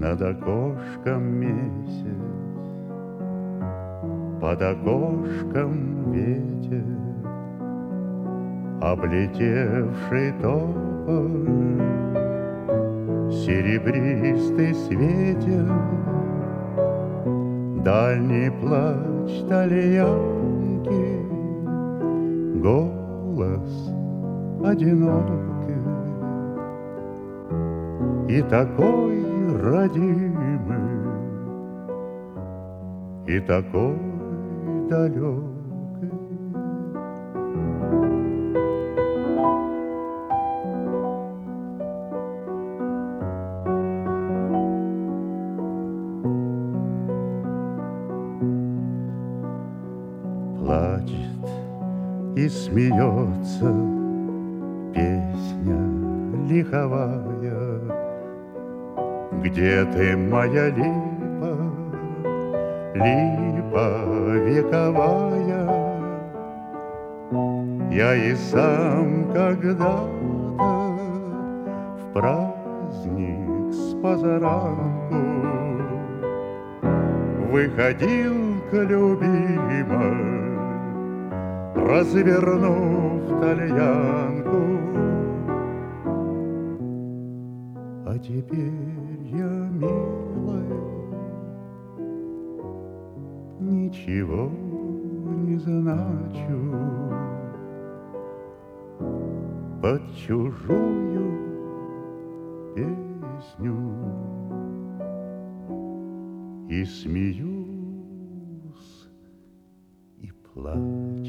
Над окошком месяц, под окошком ветер, облетевший тополь серебристый светил, дальний плач тальянки, голос одинокий и такой родимый, и такой далекий. Плачет и смеется песня лиховая. Где ты, моя липа, липа вековая? Я и сам когда-то в праздник с позаранку выходил к любимой, развернув тальянку. А теперь я, милая, ничего не значу под чужую песню и смеюсь, и плачу.